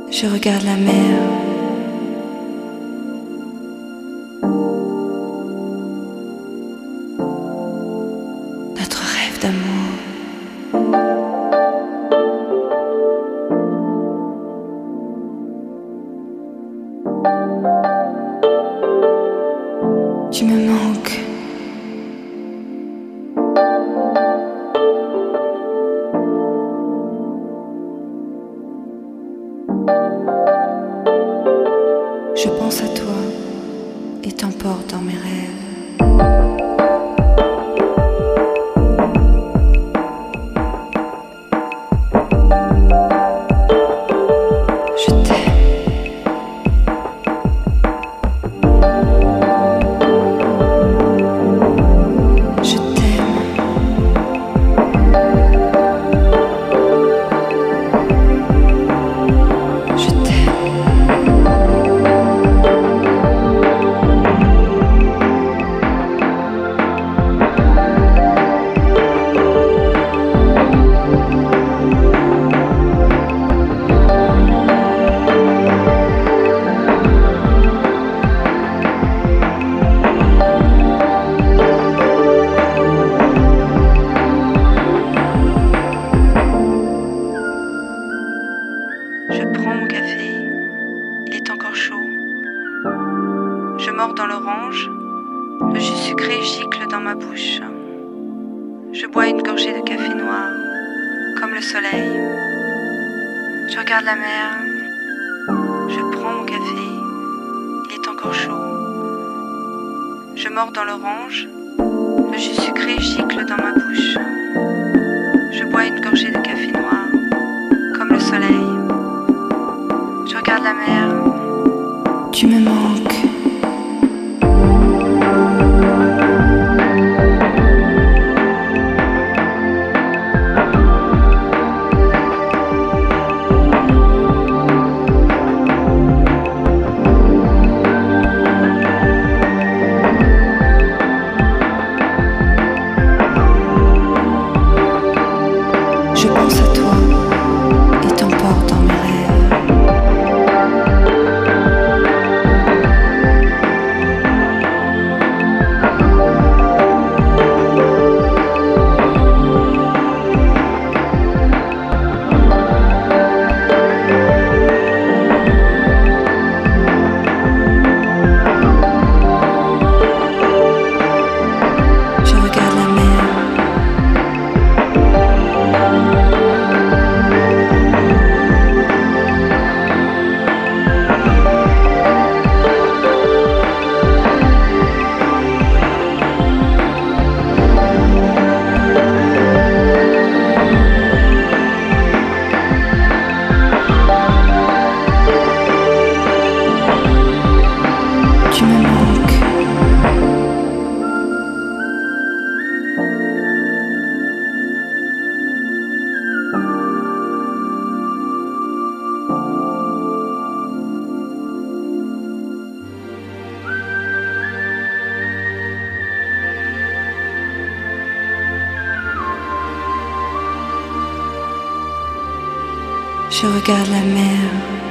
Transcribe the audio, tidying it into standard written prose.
Je regarde la mer. Notre rêve d'amour. Tu me manques. Je pense à toi et t'emporte dans mes rêves. Je t'aime. Je t'aime. Je t'aime. Je prends mon café, il est encore chaud. Je mords dans l'orange, le jus sucré gicle dans ma bouche. Je bois une gorgée de café noir, comme le soleil. Je regarde la mer, je prends mon café, il est encore chaud. Je mords dans l'orange, le jus sucré gicle dans ma bouche. Je bois une gorgée de café noir, comme le soleil. Je regarde la mer. Tu me manques. Je pense à toi et t'emporte dans mes rêves. Je regarde la mer. Tu me manques. Je regarde la mer.